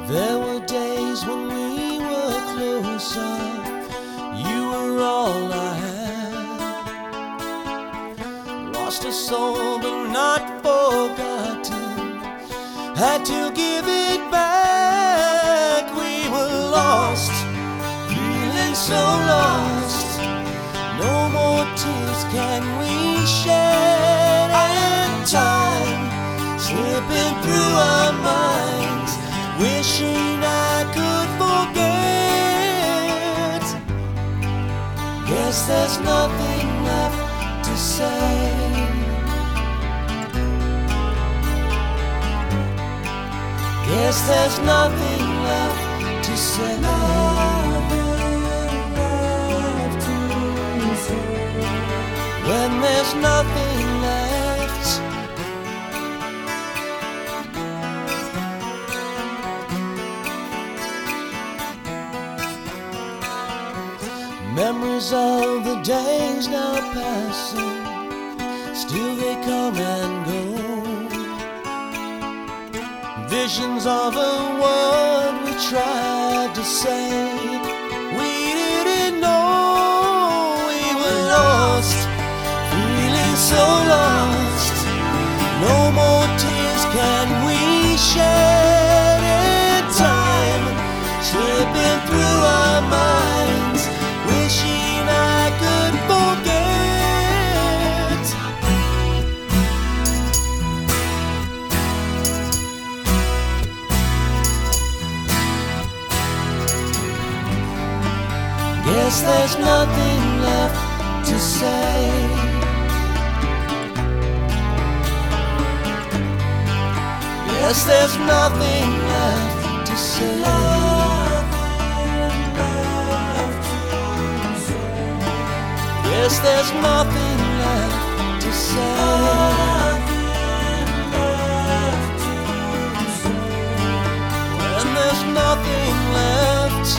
There were days when we were closer. You were all I had. Lost a soul but not forgotten. Had to give it back. We were lost, feeling so lost. No more tears can we shed. And time slipping through our minds, wishing I could forget. Guess there's nothing left to say. Guess there's nothing left to say. When there's nothing left, memories of the days now passing, still they come and go. Visions of a word we tried to say. We didn't know we were lost, feeling so lost. No more tears can we shed. In time slipping through our minds, wishing I could forget. Guess there's nothing left to say. Guess there's nothing left to say. Guess there's nothing left to say. When there's nothing left,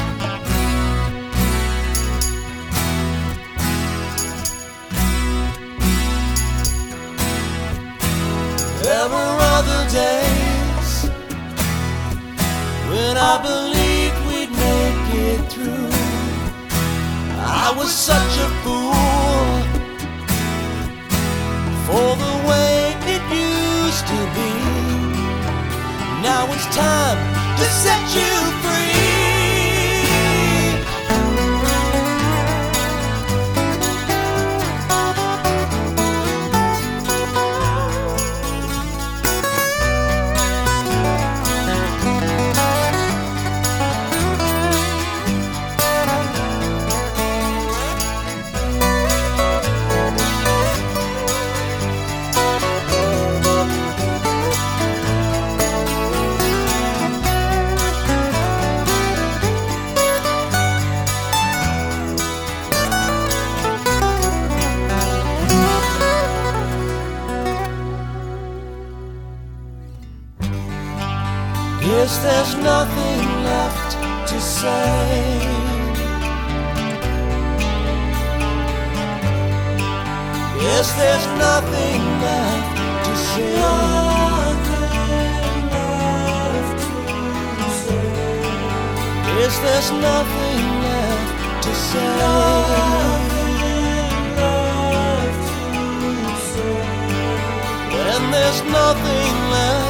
there were other days when I believed we'd make it through. I was such a fool for the way it used to be. Now it's time to set you free. Guess there's nothing left to say. Guess there's nothing left to say. Guess there's nothing left to say. When there's nothing left